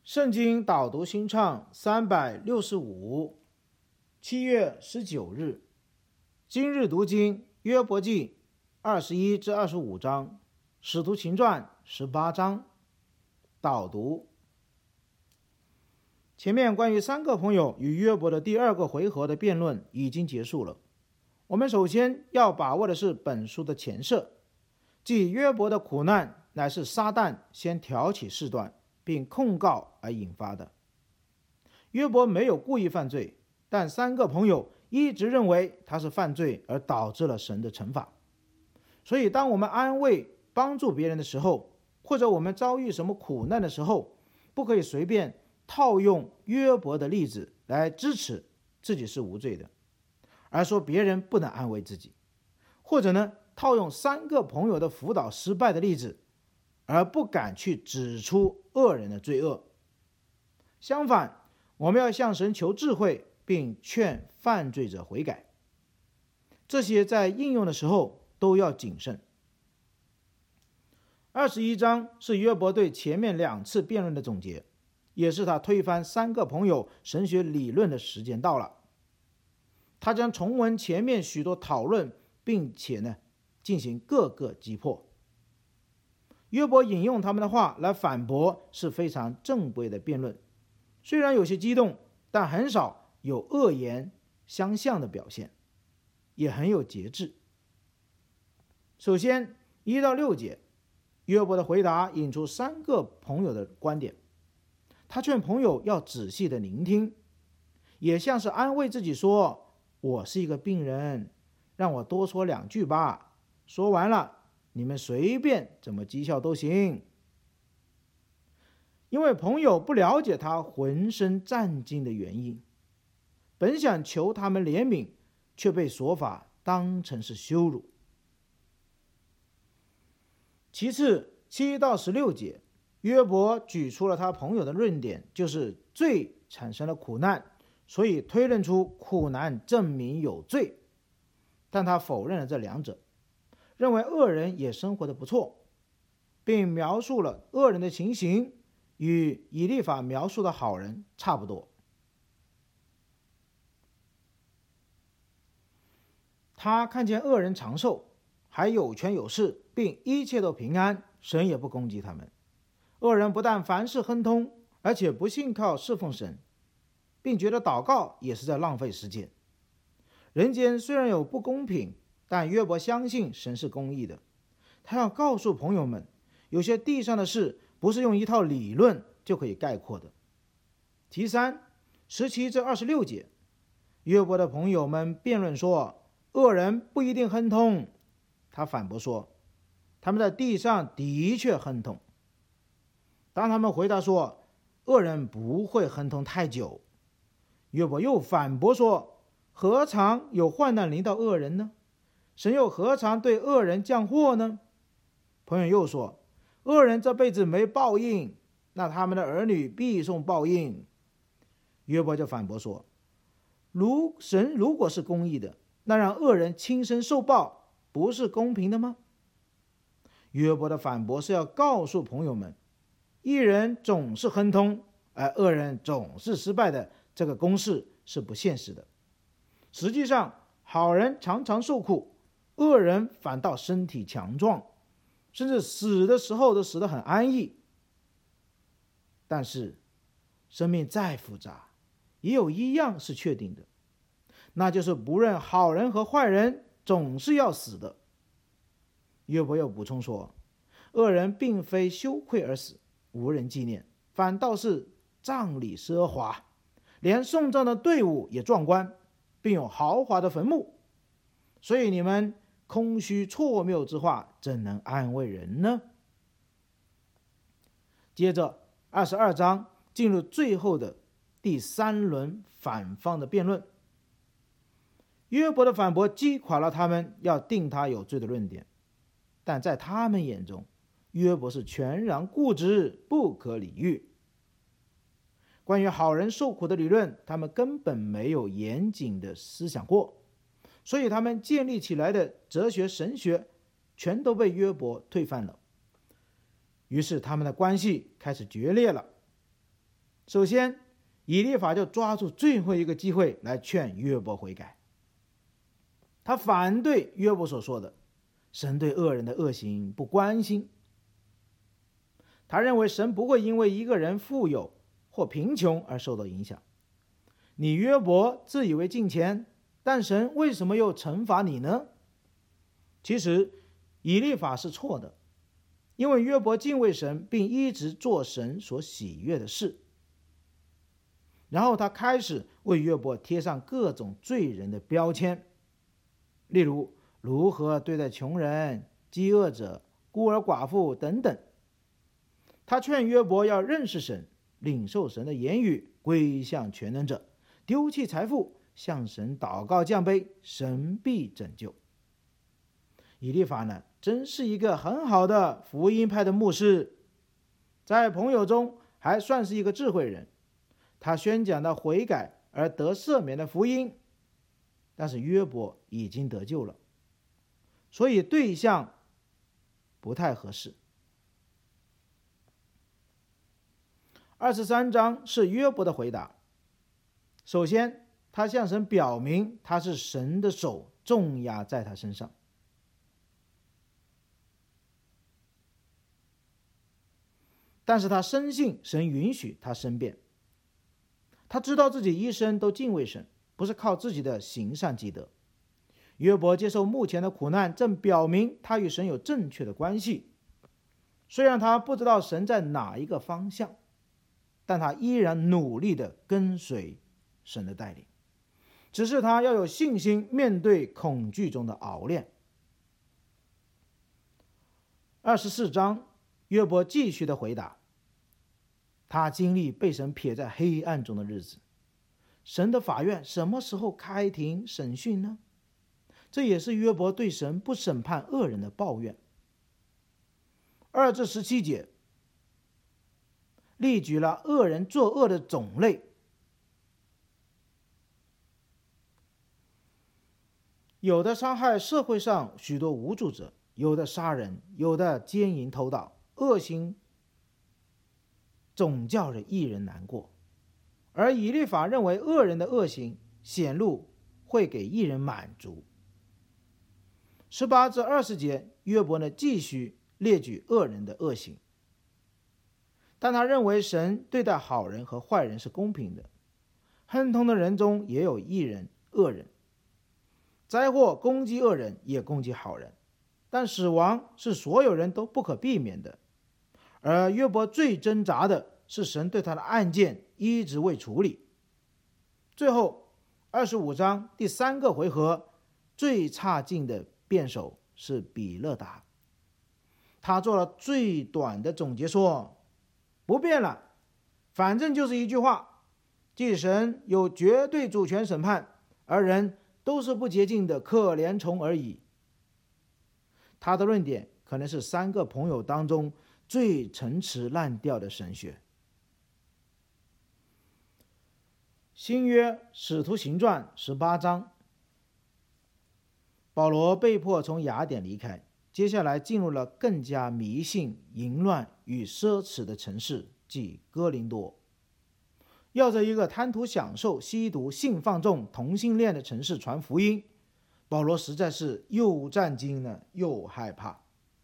圣经导读新唱365， 7月19日。今日读经约伯记21至25章，使徒行传18章。导读。前面关于三个朋友与约伯的第二个回合的辩论已经结束了。我们首先要把握的是本书的前设，即约伯的苦难乃是撒旦先挑起事端并控告而引发的。约伯没有故意犯罪，但三个朋友一直认为他是犯罪而导致了神的惩罚。所以当我们安慰帮助别人的时候，或者我们遭遇什么苦难的时候，不可以随便套用约伯的例子来支持自己是无罪的，而说别人不能安慰自己，或者呢套用三个朋友的辅导失败的例子，而不敢去指出恶人的罪恶。相反，我们要向神求智慧，并劝犯罪者悔改。这些在应用的时候都要谨慎。21章是约伯对前面2次辩论的总结，也是他推翻三个朋友神学理论的时间到了。他将重温前面许多讨论，并且呢进行各个击破。约伯引用他们的话来反驳是非常正规的辩论，虽然有些激动，但很少有恶言相向的表现，也很有节制。首先1到6节，约伯的回答引出三个朋友的观点。他劝朋友要仔细的聆听，也像是安慰自己说，我是一个病人，让我多说2句吧，说完了你们随便怎么讥笑都行。因为朋友不了解他浑身战惊的原因，本想求他们怜悯，却被说法当成是羞辱。其次7到16节，约伯举出了他朋友的论点，就是罪产生了苦难，所以推论出苦难证明有罪。但他否认了这两者，认为恶人也生活得不错，并描述了恶人的情形与以利法描述的好人差不多。他看见恶人长寿，还有权有势，并一切都平安，神也不攻击他们。恶人不但凡事亨通，而且不信靠侍奉神，并觉得祷告也是在浪费时间。人间虽然有不公平，但约伯相信神是公义的。他要告诉朋友们，有些地上的事不是用一套理论就可以概括的。题3 17至26节，约伯的朋友们辩论说，恶人不一定亨通。他反驳说，他们在地上的确亨通。当他们回答说，恶人不会亨通太久，约伯又反驳说，何尝有患难临到恶人呢？神又何尝对恶人降祸呢？朋友又说，恶人这辈子没报应，那他们的儿女必受报应。约伯就反驳说，神如果是公义的，那让恶人亲身受报，不是公平的吗？约伯的反驳是要告诉朋友们，义人总是亨通，而恶人总是失败的，这个公式是不现实的。实际上，好人常常受苦，恶人反倒身体强壮，甚至死的时候都死得很安逸。但是生命再复杂，也有一样是确定的，那就是不论好人和坏人总是要死的。约伯又补充说，恶人并非羞愧而死，无人纪念，反倒是葬礼奢华，连送葬的队伍也壮观，并有豪华的坟墓。所以你们空虚错谬之话，怎能安慰人呢？接着22章进入最后的第3轮反方的辩论。约伯的反驳击垮了他们要定他有罪的论点，但在他们眼中，约伯是全然固执，不可理喻。关于好人受苦的理论，他们根本没有严谨的思想过，所以他们建立起来的哲学神学全都被约伯推翻了。于是他们的关系开始决裂了。 首先，以利法就抓住最后一个机会来劝约伯悔改。他反对约伯所说的神对恶人的恶行不关心。他认为神不会因为一个人富有或贫穷而受到影响。你约伯自以为敬虔，但神为什么又惩罚你呢？其实以利法是错的，因为约伯敬畏神，并一直做神所喜悦的事。然后他开始为约伯贴上各种罪人的标签，例如如何对待穷人、饥饿者、孤儿寡妇等等。他劝约伯要认识神，领受神的言语，归向全能者，丢弃财富，向神祷告降卑，神必拯救。以利法呢，真是一个很好的福音派的牧师，在朋友中还算是一个智慧人。他宣讲了悔改而得赦免的福音，但是约伯已经得救了，所以对象不太合适。23章是约伯的回答。首先，他向神表明他是神的手重压在他身上。但是他深信神允许他申辩。他知道自己一生都敬畏神，不是靠自己的行善积德。约伯接受目前的苦难，正表明他与神有正确的关系。虽然他不知道神在哪一个方向，但他依然努力地跟随神的带领。只是他要有信心面对恐惧中的熬炼。24章，约伯继续的回答。他经历被神撇在黑暗中的日子。神的法院什么时候开庭审讯呢？这也是约伯对神不审判恶人的抱怨。2至17节例举了恶人作恶的种类。有的伤害社会上许多无助者，有的杀人，有的奸淫偷盗，恶行总叫人一人难过。而以利法认为恶人的恶行显露会给一人满足。18至20节，约伯呢继续列举恶人的恶行，但他认为神对待好人和坏人是公平的，亨通的人中也有义人、恶人，灾祸攻击恶人也攻击好人，但死亡是所有人都不可避免的。而约伯最挣扎的是神对他的案件一直未处理。最后25章第3个回合，最差劲的辩手是比勒达，他做了最短的总结，说不辩了，反正就是一句话，即神有绝对主权审判，而人都是不洁净的可怜虫而已。他的论点可能是3个朋友当中最陈词滥调的神学。新约使徒行传18章，保罗被迫从雅典离开，接下来进入了更加迷信、淫乱与奢侈的城市，即哥林多。要在一个贪图享受、吸毒、性放纵、同性恋的城市传福音，保罗实在是又战惊了又害怕。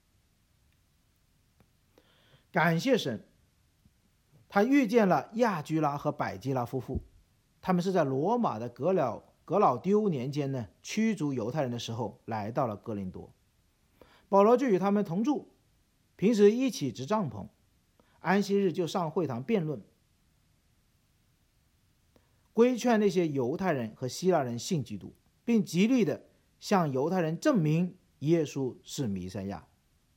感谢神，他遇见了亚居拉和百基拉夫妇，他们是在罗马的格老丢年间呢驱逐犹太人的时候来到了哥林多。保罗就与他们同住，平时一起支帐篷，安息日就上会堂辩论，规劝那些犹太人和希腊人信基督，并极力的向犹太人证明耶稣是弥赛亚。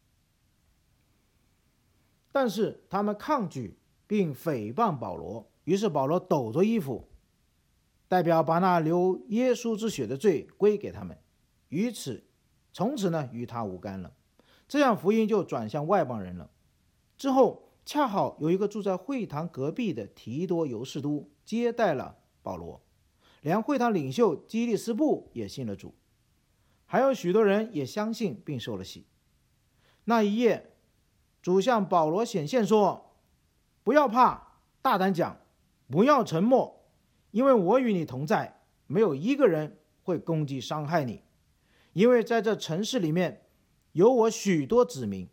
但是他们抗拒并诽谤保罗，于是保罗抖着衣服，代表把那流耶稣之血的罪归给他们，从此呢与他无干了。这样福音就转向外邦人了。之后恰好有一个住在会堂隔壁的提多犹士都接待了保罗，连会堂领袖基利斯布也信了主，还有许多人也相信并受了洗。那一夜，主向保罗显现说，不要怕，大胆讲， 不要沉默，因为我与你同在，没有一个人会攻击伤害你，因为在这城市里面有我许多子民。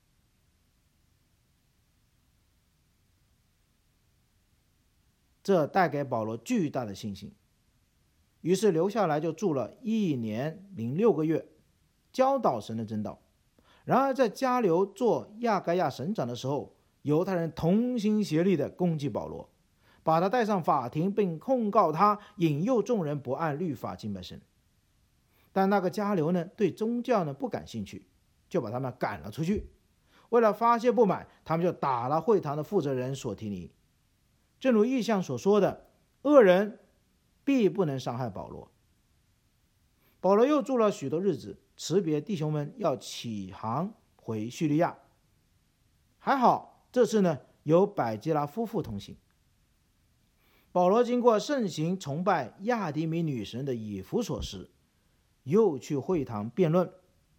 这带给保罗巨大的信心，于是留下来就住了1年06个月，教导神的真道。然而在加流做亚该亚省长的时候，犹太人同心协力地攻击保罗，把他带上法庭，并控告他引诱众人不按律法敬拜神。但那个加流呢，对宗教呢不感兴趣，就把他们赶了出去。为了发泄不满，他们就打了会堂的负责人索提尼。正如异象所说的，恶人必不能伤害保罗。保罗又住了许多日子，辞别弟兄们，要起航回叙利亚。还好这次呢有百基拉夫妇同行。保罗经过盛行崇拜亚迪米女神的以弗所时，又去会堂辩论，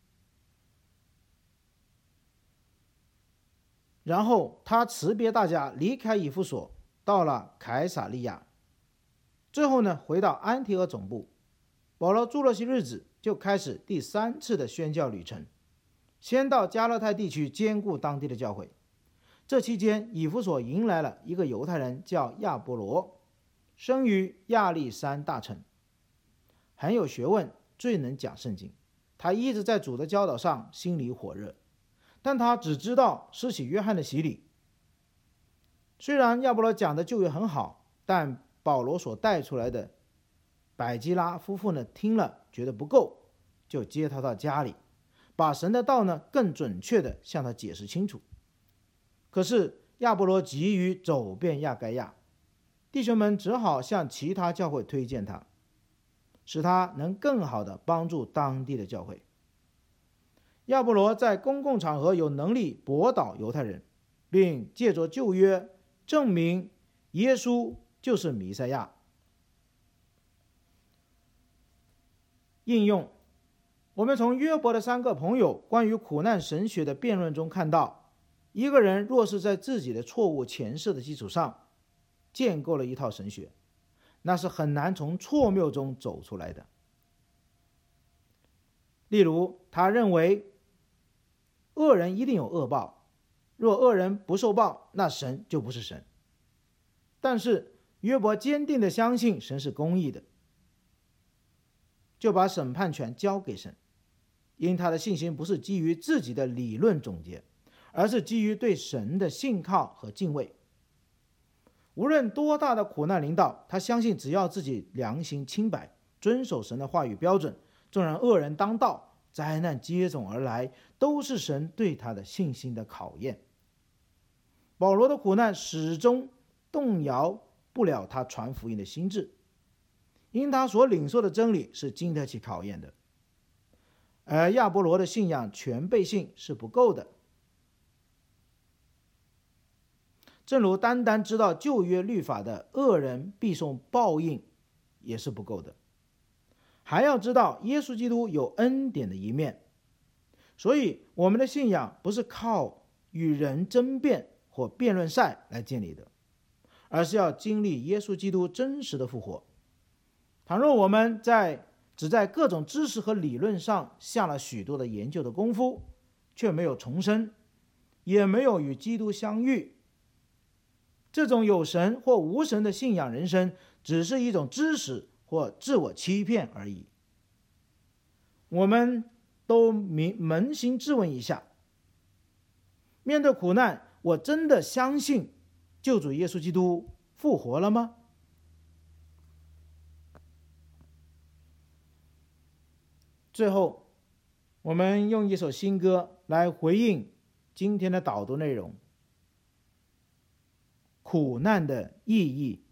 然后他辞别大家，离开以弗所，到了凯撒利亚。最后呢回到安提阿总部。保罗住了些日子，就开始第3次的宣教旅程，先到加勒泰地区兼顾当地的教会。这期间，以弗所迎来了一个犹太人，叫亚波罗，生于亚历山大城，很有学问，最能讲圣经。他一直在主的教导上心里火热，但他只知道施洗约翰的洗礼。虽然亚波罗讲的旧约很好，但保罗所带出来的百基拉夫妇呢听了觉得不够，就接他到家里，把神的道呢更准确地向他解释清楚。可是亚波罗急于走遍亚该亚，弟兄们只好向其他教会推荐他，使他能更好地帮助当地的教会。亚波罗在公共场合有能力驳倒犹太人，并借着旧约证明耶稣就是弥赛亚。应用，我们从约伯的3个朋友关于苦难神学的辩论中看到，一个人若是在自己的错误前设的基础上建构了一套神学，那是很难从错谬中走出来的。例如，他认为恶人一定有恶报，若恶人不受报，那神就不是神。但是约伯坚定地相信神是公义的，就把审判权交给神，因他的信心不是基于自己的理论总结，而是基于对神的信靠和敬畏。无论多大的苦难临到，他相信只要自己良心清白，遵守神的话语标准，纵然恶人当道，灾难接踵而来，都是神对他的信心的考验。保罗的苦难始终动摇不了他传福音的心志，因他所领受的真理是经得起考验的。而亚波罗的信仰全备性是不够的，正如单单知道旧约律法的恶人必受报应也是不够的，还要知道耶稣基督有恩典的一面。所以我们的信仰不是靠与人争辩或辩论赛来建立的，而是要经历耶稣基督真实的复活。倘若我们只在各种知识和理论上下了许多的研究的功夫，却没有重生，也没有与基督相遇，这种有神或无神的信仰人生只是一种知识或自我欺骗而已。我们都扪心自问一下，面对苦难，我真的相信救主耶稣基督复活了吗？最后，我们用一首新歌来回应今天的导读内容：苦难的意义。